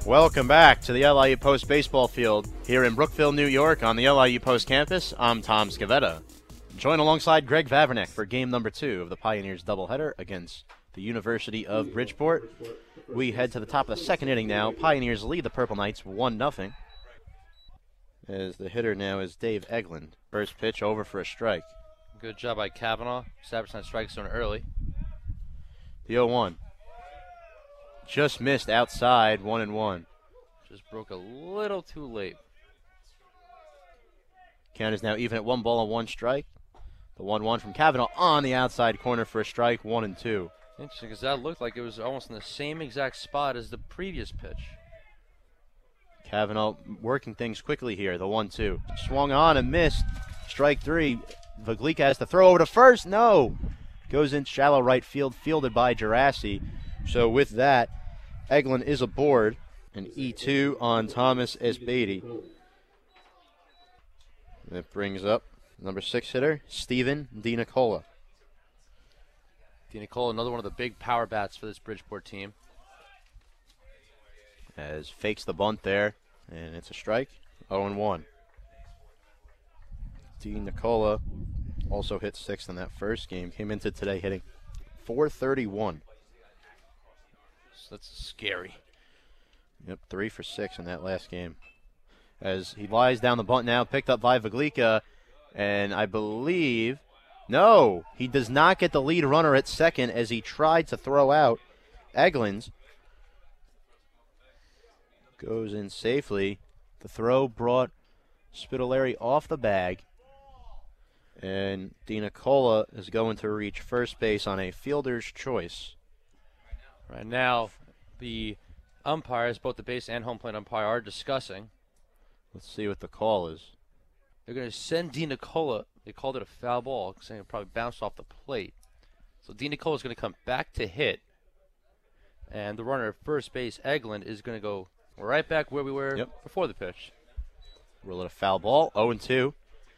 Welcome back to the LIU Post baseball field here in Brookville, New York on the LIU Post campus. I'm Tom Scavetta. Join alongside Greg Vavernick for game number 2 of the Pioneers doubleheader against the University of Bridgeport. We head to the top of the second inning now. Pioneers lead the Purple Knights 1-0. As the hitter now is Dave Eglin. First pitch over for a strike. Good job by Kavanaugh. Establishing that strike zone early. The 0-1. Just missed outside, 1-1. Just broke a little too late. Count is now even at 1 ball and 1 strike. The 1-1 from Kavanaugh on the outside corner for a strike, 1-2. Interesting, because that looked like it was almost in the same exact spot as the previous pitch. Kavanaugh working things quickly here, the 1-2. Swung on and missed. Strike 3. Vaglica has to throw over to first. No! Goes in shallow right field, fielded by Gerasi. So with that, Eglin is aboard. An E2 on Thomas Esbady. That brings up number 6 hitter, Steven DiNicola. DiNicola, another one of the big power bats for this Bridgeport team. As fakes the bunt there, and it's a strike, 0-1. DiNicola also hit 6th in that first game. Came into today hitting .431. So that's scary. Yep, 3 for 6 in that last game. As he lies down the bunt now, picked up by Vaglica, and I believe, no, he does not get the lead runner at second as he tried to throw out Eglins. Goes in safely. The throw brought Spitaleri off the bag, and DiNicola is going to reach first base on a fielder's choice. Right now, the umpires, both the base and home plate umpire, are discussing. Let's see what the call is. They're going to send DiNicola. They called it a foul ball, saying it probably bounced off the plate. So DiNicola is going to come back to hit, and the runner at first base, Eglin, is going to go right back where we were before the pitch. Roll it a foul ball, 0-2.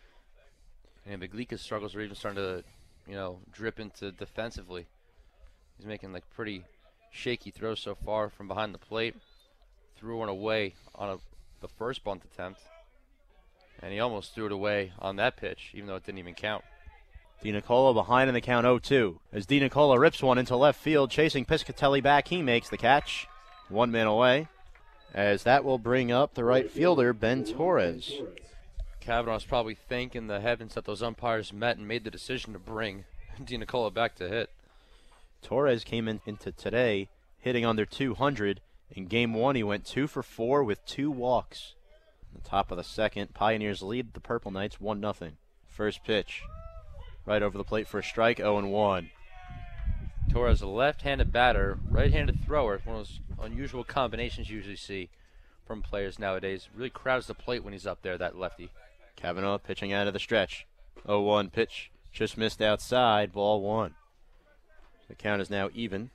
And Vaglica's struggles are even starting to, drip into defensively. He's making pretty shaky throws so far from behind the plate. Threw one away on the first bunt attempt, and he almost threw it away on that pitch, even though it didn't even count. DiNicola behind in the count, 0-2. As DiNicola rips one into left field, chasing Piscatelli back, he makes the catch. 1 man away, as that will bring up the right fielder, Ben Torres. Kavanaugh's probably thanking the heavens that those umpires met and made the decision to bring DiNicola back to hit. Torres came into today hitting under 200. In game 1, he went 2 for 4 with 2 walks. On the top of the second, Pioneers lead the Purple Knights 1-0. First pitch, right over the plate for a strike, 0-1. Torres, a left-handed batter, right-handed thrower, one of those unusual combinations you usually see from players nowadays. Really crowds the plate when he's up there, that lefty. Kavanaugh pitching out of the stretch. 0-1 pitch, just missed outside, ball 1. The count is now even.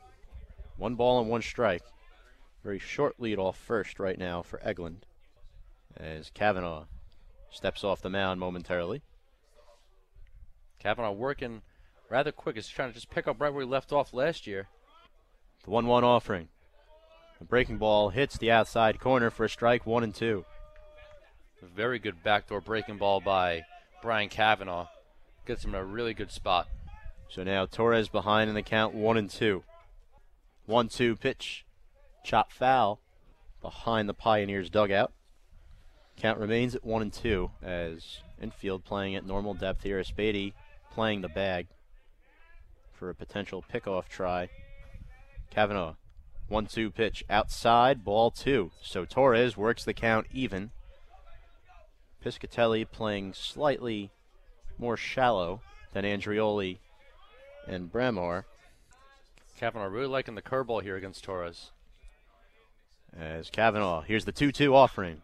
1 ball and 1 strike. Very short lead off first right now for Eglin, as Kavanaugh steps off the mound momentarily. Kavanaugh working rather quick. He's trying to just pick up right where he left off last year. The 1-1 offering. The breaking ball hits the outside corner for a strike, 1-2. A very good backdoor breaking ball by Brian Kavanaugh. Gets him in a really good spot. So now Torres behind in the count, 1-2. 1-2 pitch. Chop foul behind the Pioneers dugout. Count remains at 1-2 as infield playing at normal depth here. Esbady playing the bag for a potential pickoff try. Kavanaugh, 1-2 pitch outside, ball 2. So Torres works the count even. Piscatelli playing slightly more shallow than Andrioli and Bramar. Kavanaugh really liking the curveball here against Torres. As Kavanaugh, here's the 2-2 offering.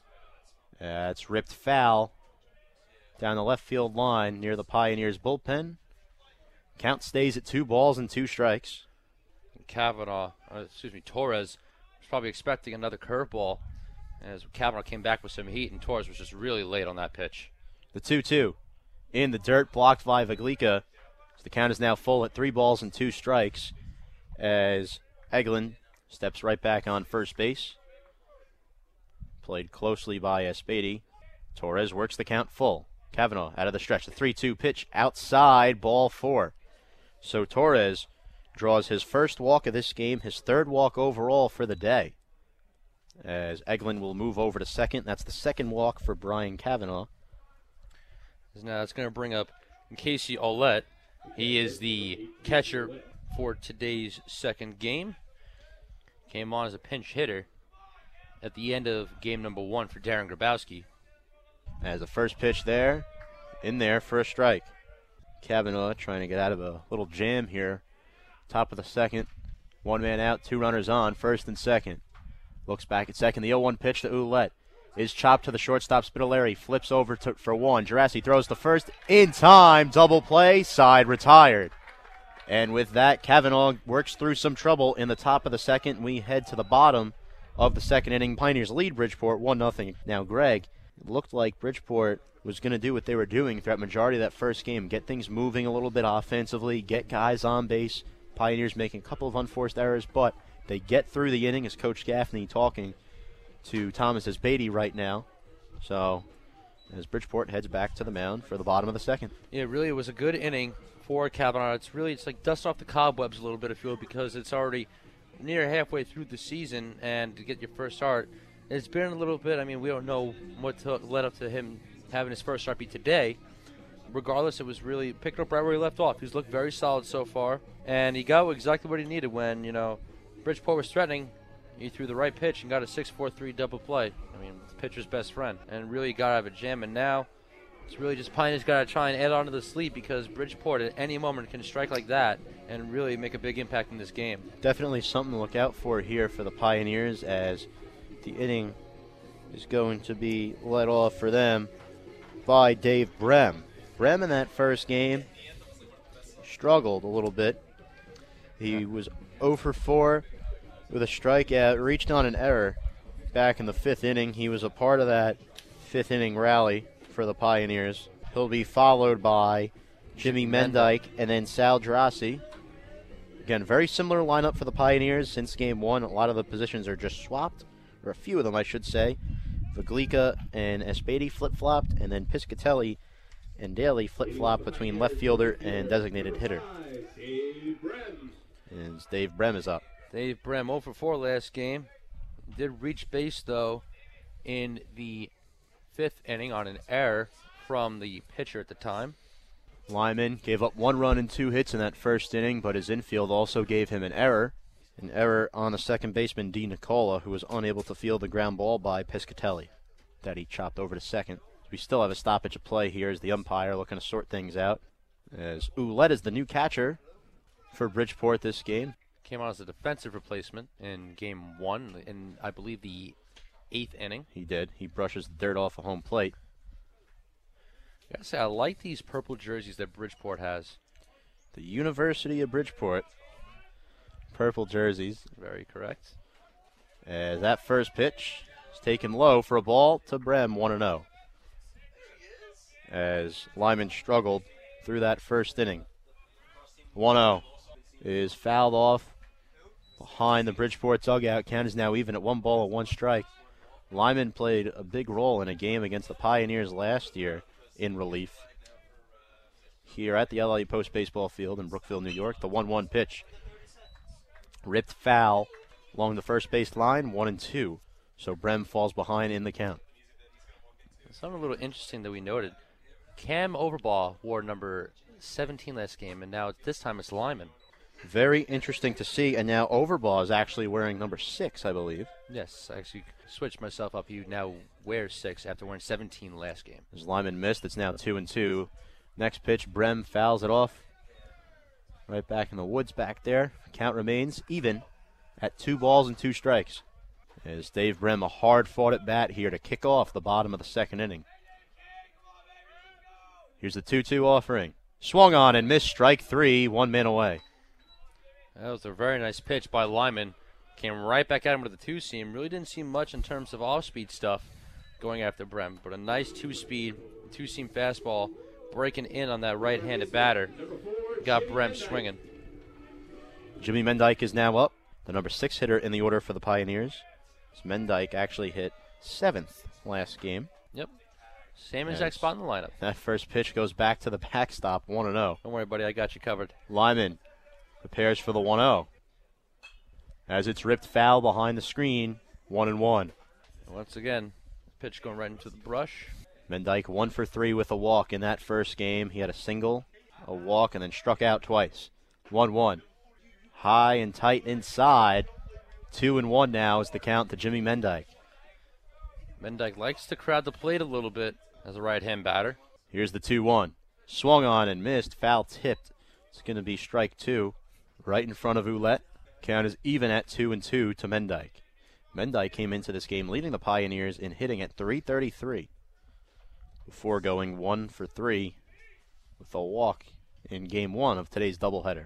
It's ripped foul down the left field line near the Pioneers bullpen. Count stays at 2 balls and 2 strikes. Torres was probably expecting another curveball as Kavanaugh came back with some heat, and Torres was just really late on that pitch. The 2-2 in the dirt, blocked by Vaglica. So the count is now full at 3 balls and 2 strikes as Eglin Steps right back on first base. Played closely by Espedy. Torres works the count full. Cavanaugh out of the stretch. The 3-2 pitch outside, ball 4. So Torres draws his first walk of this game, his third walk overall for the day. As Eglin will move over to second. That's the second walk for Brian Cavanaugh. Now it's going to bring up Casey Ouellette. He is the catcher for today's second game. Came on as a pinch hitter at the end of game number 1 for Darren Grabowski. As the first pitch there, in there for a strike. Cavanaugh trying to get out of a little jam here. Top of the second. 1 man out, 2 runners on, first and second. Looks back at second. The 0-1 pitch to Ouellette is chopped to the shortstop. Spitaleri flips over for 1. Gerasi throws the first in time. Double play. Side retired. And with that, Cavanaugh works through some trouble in the top of the second. We head to the bottom of the second inning. Pioneers lead Bridgeport 1-0. Now, Greg, it looked like Bridgeport was going to do what they were doing throughout majority of that first game. Get things moving a little bit offensively. Get guys on base. Pioneers making a couple of unforced errors, but they get through the inning, as Coach Gaffney talking to Thomas Espedy right now. So, as Bridgeport heads back to the mound for the bottom of the second. Yeah, really, it was a good inning for Cavanaugh. It's like dust off the cobwebs a little bit, I feel, because it's already near halfway through the season, and to get your first start, it's been a little bit. I mean, we don't know what led up to him having his first start be today. Regardless, it was really picked up right where he left off. He's looked very solid so far, and he got exactly what he needed when, Bridgeport was threatening. He threw the right pitch and got a 6-4-3 double play. I mean, the pitcher's best friend, and really got out of a jam. And now it's really just Pioneers got to try and add on to the sleep, because Bridgeport at any moment can strike like that and really make a big impact in this game. Definitely something to look out for here for the Pioneers, as the inning is going to be led off for them by Dave Brem. Brem in that first game struggled a little bit. He was 0 for 4 with a strikeout, reached on an error back in the 5th inning. He was a part of that 5th inning rally for the Pioneers. He'll be followed by Jimmy Mendyke and then Sal Gerasi. Again, very similar lineup for the Pioneers since game 1. A lot of the positions are just swapped, or a few of them, I should say. Viglica and Espedy flip-flopped, and then Piscatelli and Daly flip-flop between left fielder and designated hitter. And Dave Brem is up. Dave Brem 0 for 4 last game. Did reach base, though, in the 5th inning on an error from the pitcher at the time. Lyman gave up 1 run and 2 hits in that first inning, but his infield also gave him an error. An error on the second baseman, D. Nicola, who was unable to field the ground ball by Piscatelli that he chopped over to second. We still have a stoppage of play here as the umpire looking to sort things out. As Ouellette is the new catcher for Bridgeport this game. Came on as a defensive replacement in game 1 in, I believe, the 8th inning. He did. He brushes the dirt off a home plate. I gotta say, I like these purple jerseys that Bridgeport has. The University of Bridgeport. Purple jerseys. Very correct. As that first pitch is taken low for a ball to Brem, 1-0. As Lyman struggled through that first inning. 1-0 is fouled off behind the Bridgeport dugout. Count is now even at 1 ball and 1 strike. Lyman played a big role in a game against the Pioneers last year in relief. Here at the LA Post Baseball Field in Brookville, New York, the 1-1 pitch. Ripped foul along the first base line, 1-2. So Brem falls behind in the count. Something a little interesting that we noted. Cam Overbaugh wore number 17 last game, and now this time it's Lyman. Very interesting to see, and now Overbaugh is actually wearing number 6, I believe. Yes, I actually switched myself up. He now wears 6 after wearing 17 last game. As Lyman missed, it's now 2-2. Next pitch, Brem fouls it off. Right back in the woods back there. Count remains even at 2 balls and 2 strikes. As Dave Brem, a hard-fought at bat here to kick off the bottom of the second inning. Here's the 2-2 offering. Swung on and missed, strike 3, 1 man away. That was a very nice pitch by Lyman. Came right back at him with a 2-seam. Really didn't see much in terms of off-speed stuff going after Brem, but a nice 2-speed, 2-seam fastball breaking in on that right-handed batter. Got Brem swinging. Jimmy Mendyke is now up. the number 6 hitter in the order for the Pioneers. Mendyke actually hit 7th last game. Yep. Same exact spot in the lineup. That first pitch goes back to the backstop, 1-0. Don't worry, buddy. I got you covered. Lyman prepares for the 1-0. As it's ripped foul behind the screen, 1-1. Once again, pitch going right into the brush. Mendyke 1 for 3 with a walk in that first game. He had a single, a walk, and then struck out twice. 1-1. High and tight inside. 2-1 now is the count to Jimmy Mendyke. Mendyke likes to crowd the plate a little bit as a right-hand batter. Here's the 2-1. Swung on and missed. Foul tipped. It's going to be strike 2 right in front of Ouellette. Count is even at 2-2 to Mendyke. Mendyke came into this game leading the Pioneers in hitting at .333 before going 1 for 3 with a walk in Game 1 of today's doubleheader.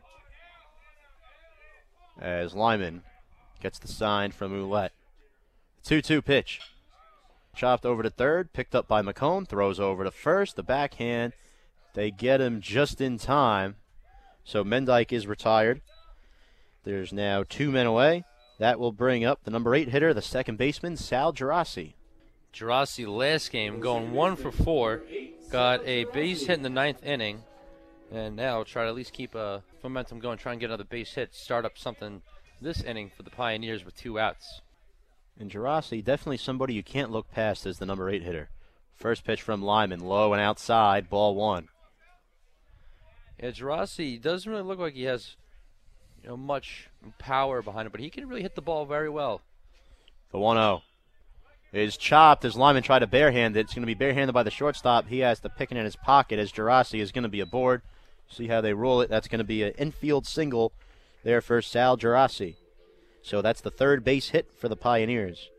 As Lyman gets the sign from Ouellette. 2-2 pitch. Chopped over to third, picked up by McCone, throws over to first, the backhand. They get him just in time. So Mendyke is retired. There's now 2 men away. That will bring up the number 8 hitter, the second baseman, Sal Gerasi. Gerasi last game going 1 for 4. Got a base hit in the 9th inning. And now try to at least keep momentum going, try and get another base hit, start up something this inning for the Pioneers with 2 outs. And Gerasi, definitely somebody you can't look past as the number 8 hitter. First pitch from Lyman, low and outside, ball 1. Yeah, Gerasi doesn't really look like he has much power behind him, but he can really hit the ball very well. The 1-0 is chopped as Lyman tried to barehand it. It's going to be barehanded by the shortstop. He has to pick it in his pocket as Gerasi is going to be aboard. See how they rule it. That's going to be an infield single there for Sal Gerasi. So that's the third base hit for the Pioneers.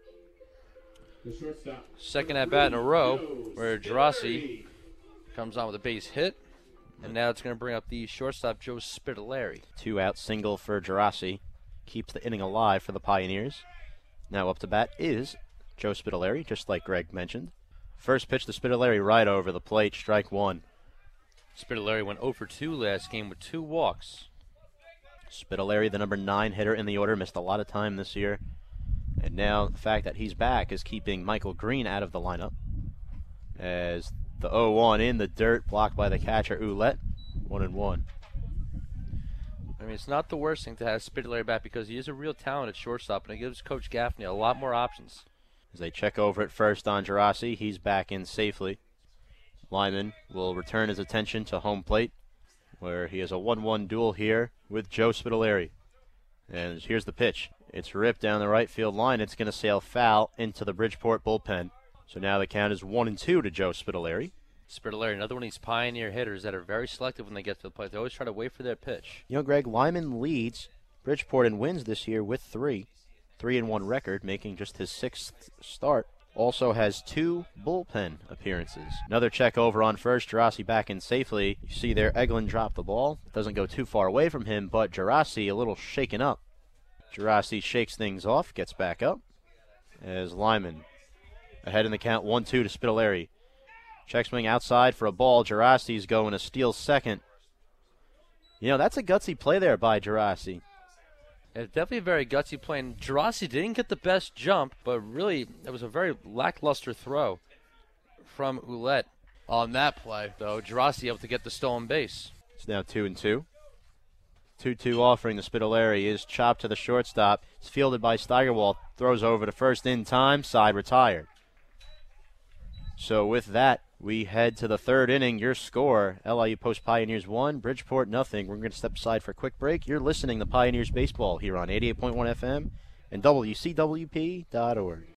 Second at bat in a row where Gerasi comes on with a base hit. And now it's going to bring up the shortstop, Joe Spitaleri. 2-out single for Gerasi. Keeps the inning alive for the Pioneers. Now up to bat is Joe Spitaleri, just like Greg mentioned. First pitch to Spitaleri right over the plate, strike 1. Spitaleri went 0 for 2 last game with 2 walks. Spitaleri, the number 9 hitter in the order, missed a lot of time this year. And now the fact that he's back is keeping Michael Green out of the lineup. As the 0-1 in the dirt, blocked by the catcher, Ouellette. 1-1. I mean, it's not the worst thing to have Spitaleri back because he is a real talent at shortstop, and it gives Coach Gaffney a lot more options. As they check over at first on Gerasi, he's back in safely. Lyman will return his attention to home plate, where he has a 1-1 duel here with Joe Spitaleri. And here's the pitch. It's ripped down the right field line. It's going to sail foul into the Bridgeport bullpen. So now the count is 1-2 to Joe Spitaleri. Spitaleri, another one of these Pioneer hitters that are very selective when they get to the plate. They always try to wait for their pitch. Greg, Lyman leads Bridgeport in wins this year with 3. 3-1 record, making just his 6th start. Also has 2 bullpen appearances. Another check over on first. Gerasi back in safely. You see there, Eglin dropped the ball. Doesn't go too far away from him, but Gerasi a little shaken up. Gerasi shakes things off, gets back up. As Lyman ahead in the count, 1-2 to Spitaleri. Check swing outside for a ball. Gerasi's going to steal second. That's a gutsy play there by Gerasi. It's definitely a very gutsy play. And Gerasi didn't get the best jump, but really it was a very lackluster throw from Ouellette on that play, though. Gerasi able to get the stolen base. It's now 2-2. 2-2 offering to Spitaleri is chopped to the shortstop. It's fielded by Steigerwald. Throws over to first in time. Side retired. So with that, we head to the 3rd inning. Your score, LIU Post Pioneers 1, Bridgeport nothing. We're going to step aside for a quick break. You're listening to Pioneers Baseball here on 88.1 FM and WCWP.org.